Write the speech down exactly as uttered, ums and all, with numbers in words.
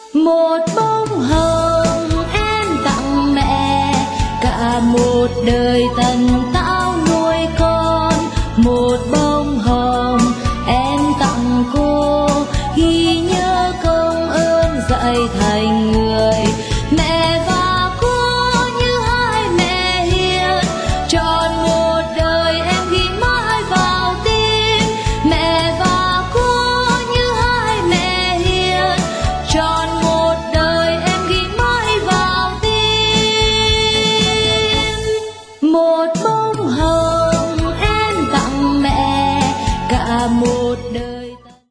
Một bông hồng em tặng mẹ, cả một đời tần tảo nuôi con. Một bông hồng